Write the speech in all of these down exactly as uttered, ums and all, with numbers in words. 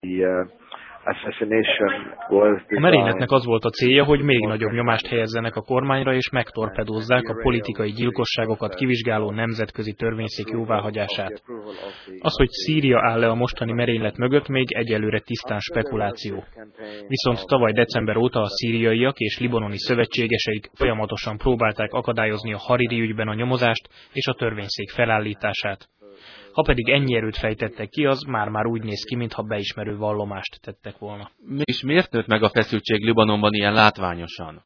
A merényletnek az volt a célja, hogy még nagyobb nyomást helyezzenek a kormányra és megtorpedózzák a politikai gyilkosságokat kivizsgáló nemzetközi törvényszék jóváhagyását. Az, hogy Szíria áll le a mostani merénylet mögött, még egyelőre tisztán spekuláció. Viszont tavaly december óta a szíriaiak és libanoni szövetségeseik folyamatosan próbálták akadályozni a Hariri ügyben a nyomozást és a törvényszék felállítását. Ha pedig ennyi erőt fejtettek ki, az már-már úgy néz ki, mintha beismerő vallomást tettek volna. És miért nőtt meg a feszültség Libanonban ilyen látványosan?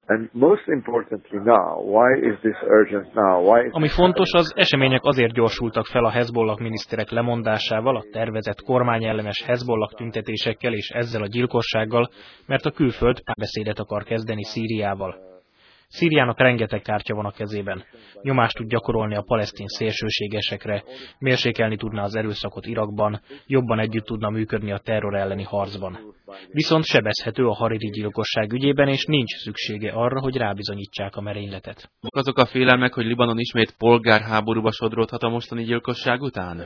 Ami fontos, az események azért gyorsultak fel a Hezbollah miniszterek lemondásával, a tervezett kormányellenes Hezbollah tüntetésekkel és ezzel a gyilkossággal, mert a külföld párbeszédet akar kezdeni Szíriával. Szíriának rengeteg kártya van a kezében. Nyomást tud gyakorolni a palesztin szélsőségesekre, mérsékelni tudna az erőszakot Irakban, jobban együtt tudna működni a terror elleni harcban. Viszont sebezhető a Hariri gyilkosság ügyében, és nincs szüksége arra, hogy rábizonyítsák a merényletet. Azok a félelmek, hogy Libanon ismét polgárháborúba sodródhat a mostani gyilkosság után?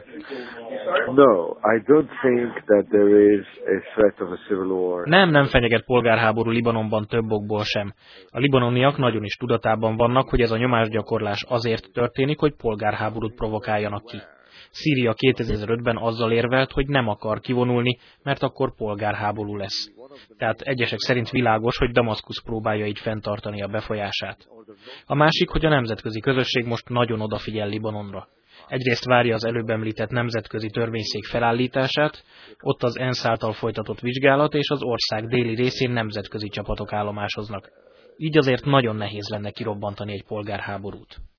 Nem, nem fenyeget polgárháború Libanonban több okból sem. A libanoniak nagyon is tudatában vannak, hogy ez a nyomásgyakorlás azért történik, hogy polgárháborút provokáljanak ki. Szíria kétezer-ötben azzal érvelt, hogy nem akar kivonulni, mert akkor polgárháború lesz. Tehát egyesek szerint világos, hogy Damaszkusz próbálja így fenntartani a befolyását. A másik, hogy a nemzetközi közösség most nagyon odafigyel Libanonra. Egyrészt várja az előbb említett nemzetközi törvényszék felállítását, ott az ENSZ által folytatott vizsgálat és az ország déli részén nemzetközi csapatok állomásoznak. Így azért nagyon nehéz lenne kirobbantani egy polgárháborút.